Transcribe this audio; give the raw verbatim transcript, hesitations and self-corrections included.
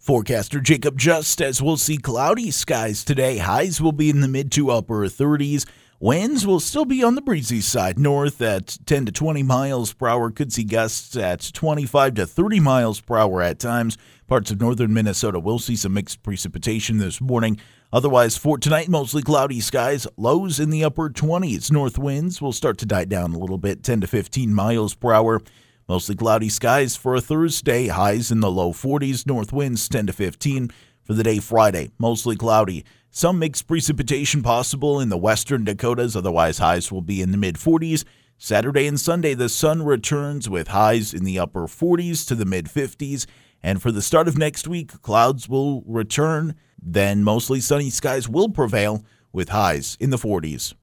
Forecaster Jacob Just, as we'll see cloudy skies today. Highs will be in the mid to upper thirties. Winds will still be on the breezy side, north at ten to twenty miles per hour. Could see gusts at twenty-five to thirty miles per hour at times. Parts of northern Minnesota will see some mixed precipitation this morning. Otherwise, for tonight, mostly cloudy skies. Lows in the upper twenties. North winds will start to die down a little bit, ten to fifteen miles per hour. Mostly cloudy skies for a Thursday. Highs in the low forties. North winds ten to fifteen. For the day Friday, mostly cloudy. Some mixed precipitation possible in the western Dakotas. Otherwise, highs will be in the mid forties. Saturday and Sunday, the sun returns with highs in the upper forties to the mid fifties. And for the start of next week, clouds will return. Then mostly sunny skies will prevail with highs in the forties.